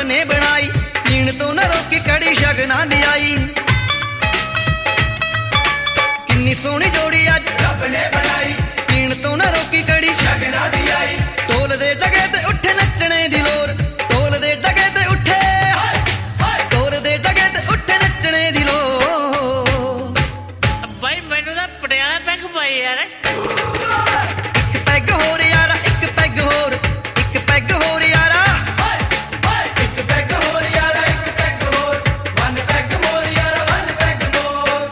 ने बनाई, पीण तो न रोकी कड़ी शगना दी आई। किन्नी सोहनी जोड़ी अज रब ने बनाई, पीण तो न रोकी कड़ी शगना दी आई। ढोल दे डगे ते उठे नचने दी लोर, ढोल दे डगे ते उठे, ढोल दे डगे ते उठे नचने दी लोर। भाई मैनू तां पटियाला पैग पाई यार। एक पैग होर यारा, एक पैग होर, एक पैग होर यारा, एक पैग होर यारा, एक पैग होर, वन पैग मोर यारा, वन पैग मोर।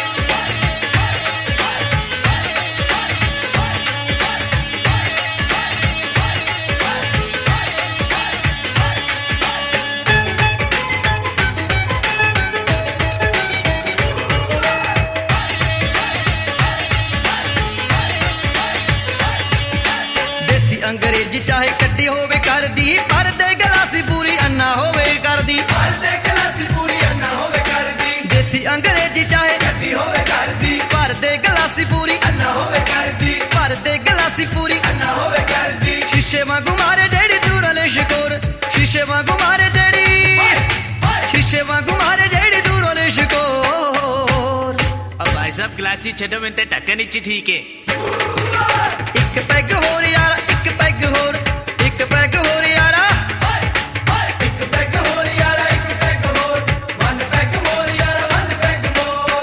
देसी अंग्रेजी चाहे कड्डी होवे करदी, पर दे गलासी पूरी अन्ना होवे करदी, पर दे गलासी पूरी अन्ना होवे करदी। देसी अंग्रेजी चाहे कड्डी होवे करदी, पर दे गलासी पूरी अन्ना होवे करदी, पर दे गलासी पूरी अन्ना होवे करदी। शीशे वांगू मारे जेड़ी दूर ले शिकोर, शीशे वांगू मारे जेड़ी, शीशे वांगू मारे जेड़ी दूर ले शिकोर। अब भाई साहब गिलासी छड्डो, मैं ते ढक्कन इच ठीक है। एक पैग होर यारा, एक पैग होर, एक पैग होर यारा, एक पैग होर यारा, एक पैग होर, वन पैग मोर यारा, वन पैग मोर।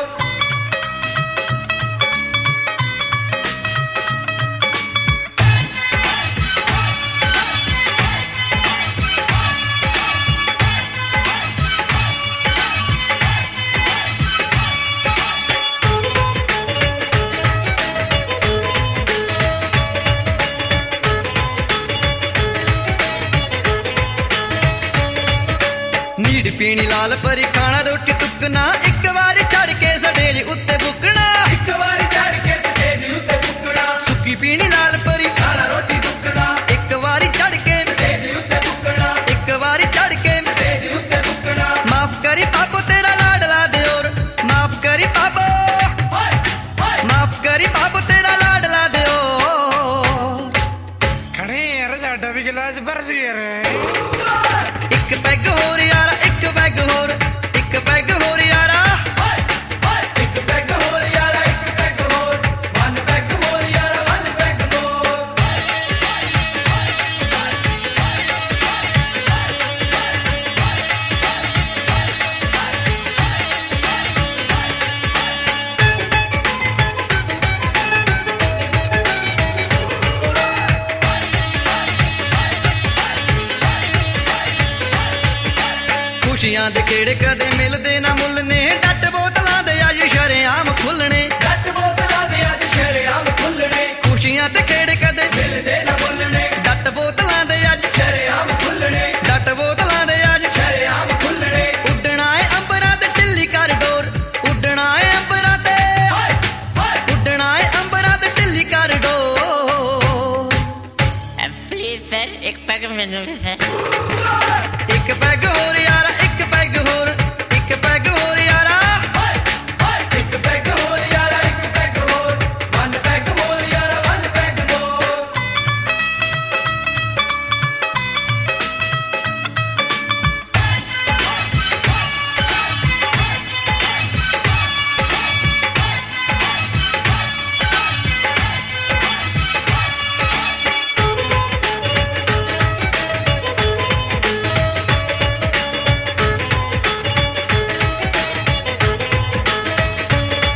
नीड़ पीनी लाल परी खाना रोटी टुकना, एक बार चढ़ के सटेज उत्ते बुकना, एक बार चढ़ के सटेज उत्ते बुकना। सुक्की पीनी लाल परी खाना रोटी टुकना, एक बार चढ़ के सटेज उत्ते बुकना, एक बार चढ़ के सटेज उत्ते बुकना। माफ करी पापो तेरा लाडला दियोर, माफ करी पापो, माफ करी पापो तेरा लाडला दियोर। खड़े यार साडा भी गिलास भर दिया रे। एक पैग होर यारा, एक पैग होर, एक पैग होर यारा, एक पैग होर यारा, एक पैग होर, वन पैग मोर यारा, वन पैग मोर। खुशियां दे केड़े कदे मिलदे ना मुੱਲ ने, डट बोतलां दे अज शरेआम खुलने, डट बोतलां दे अज शरेआम खुलने। खुशियां दे केड़े कदे मिलदे ना मुੱਲ ने, डट बोतलां दे अज शरेआम खुलने, डट बोतलां दे अज शरेआम खुलने। उड्डना है अंबरां ते ढिल्ली कर डोर, उड्डना है अंबरां ते, उड्डना है अंबरां ते ढिल्ली कर डोर। प्लीज सर एक पैग मैनू सर। एक पैग होर यारा, एक पैग होर, एक पैग होर यारा, एक पैग होर यारा, एक पैग होर, वन पैग मोर यारा, वन पैग मोर।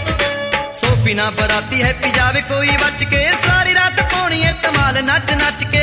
बिना बराती है पी जावे कोई बच के, सारी रात पौनी है धमाल नच नच के,